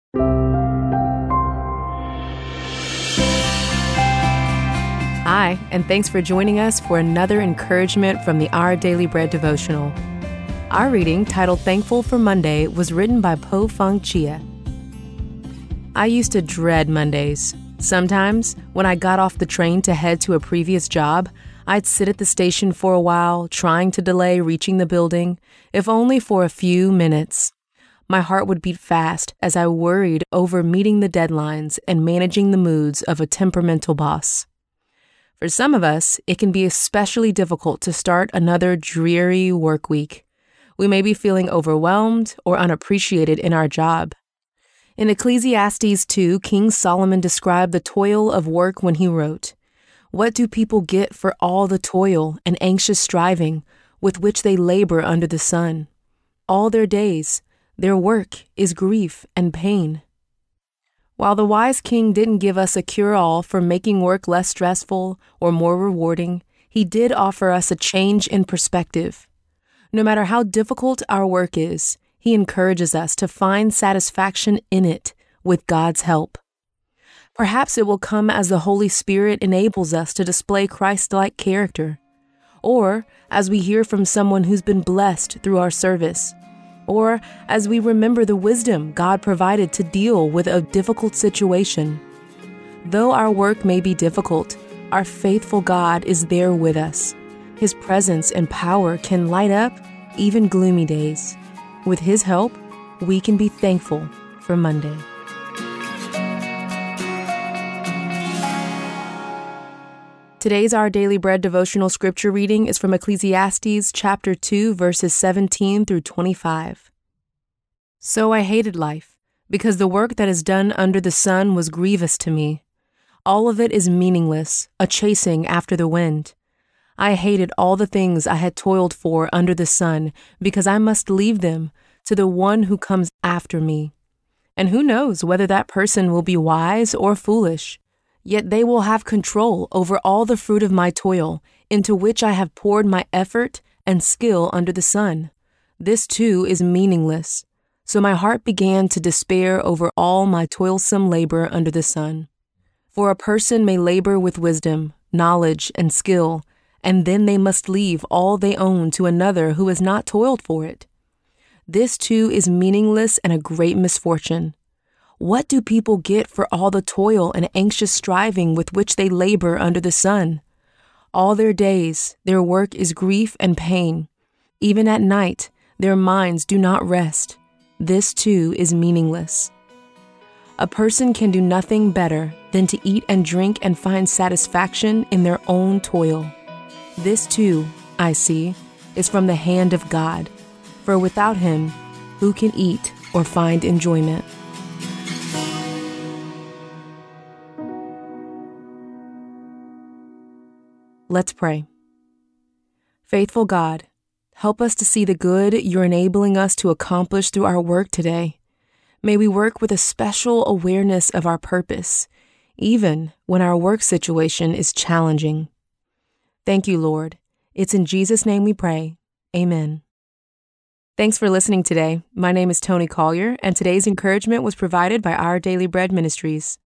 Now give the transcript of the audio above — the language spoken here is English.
Hi, and thanks for joining us for another encouragement from the Our Daily Bread devotional. Our reading, titled Thankful for Monday, was written by Po-Fung Chia. I used to dread Mondays. Sometimes, when I got off the train to head to a previous job, I'd sit at the station for a while, trying to delay reaching the building, if only for a few minutes. My heart would beat fast as I worried over meeting the deadlines and managing the moods of a temperamental boss. For some of us, it can be especially difficult to start another dreary work week. We may be feeling overwhelmed or unappreciated in our job. In Ecclesiastes 2, King Solomon described the toil of work when he wrote, "What do people get for all the toil and anxious striving with which they labor under the sun? All their days, their work is grief and pain." While the wise king didn't give us a cure-all for making work less stressful or more rewarding, he did offer us a change in perspective. No matter how difficult our work is, he encourages us to find satisfaction in it with God's help. Perhaps it will come as the Holy Spirit enables us to display Christ-like character, or as we hear from someone who's been blessed through our service, or as we remember the wisdom God provided to deal with a difficult situation. Though our work may be difficult, our faithful God is there with us. His presence and power can light up even gloomy days. With His help, we can be thankful for Monday. Today's Our Daily Bread devotional scripture reading is from Ecclesiastes chapter 2, verses 17 through 25. So I hated life, because the work that is done under the sun was grievous to me. All of it is meaningless, a chasing after the wind. I hated all the things I had toiled for under the sun, because I must leave them to the one who comes after me. And who knows whether that person will be wise or foolish? Yet they will have control over all the fruit of my toil, into which I have poured my effort and skill under the sun. This too is meaningless. So my heart began to despair over all my toilsome labor under the sun. For a person may labor with wisdom, knowledge, and skill, and then they must leave all they own to another who has not toiled for it. This too is meaningless and a great misfortune. What do people get for all the toil and anxious striving with which they labor under the sun? All their days, their work is grief and pain. Even at night, their minds do not rest. This too is meaningless. A person can do nothing better than to eat and drink and find satisfaction in their own toil. This too, I see, is from the hand of God. For without Him, who can eat or find enjoyment? Let's pray. Faithful God, help us to see the good You're enabling us to accomplish through our work today. May we work with a special awareness of our purpose, even when our work situation is challenging. Thank you, Lord. It's in Jesus' name we pray. Amen. Thanks for listening today. My name is Tony Collier, and today's encouragement was provided by Our Daily Bread Ministries.